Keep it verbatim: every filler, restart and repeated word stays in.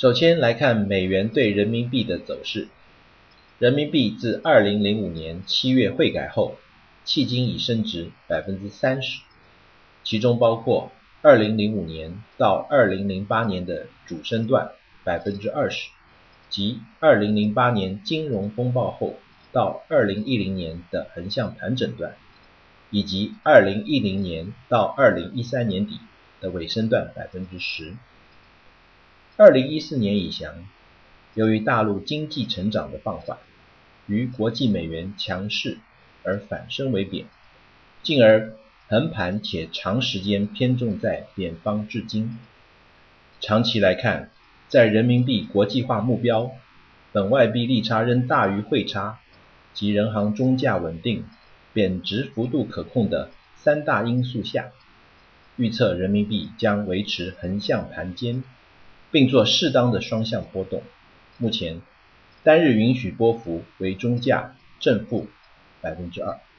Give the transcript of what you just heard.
首先来看美元对人民币的走势。人民币自二零零五年七月汇改后，迄今已升值 百分之三十， 其中包括二零零五年到二零零八年的主升段 百分之二十， 及二零零八年金融风暴后到二零一零年的横向盘整段，以及二零一零年到二零一三年底的尾声段 百分之十。 二零一四年以降，由于大陆经济成长的放缓，与国际美元强势而反升为贬，进而横盘且长时间偏重在贬方至今。长期来看，在人民币国际化目标、本外币利差仍大于汇差及人行中价稳定、贬值幅度可控的三大因素下，预测人民币将维持横向盘坚，并做适当的双向波动。目前单日允许波幅为中价正负 百分之二。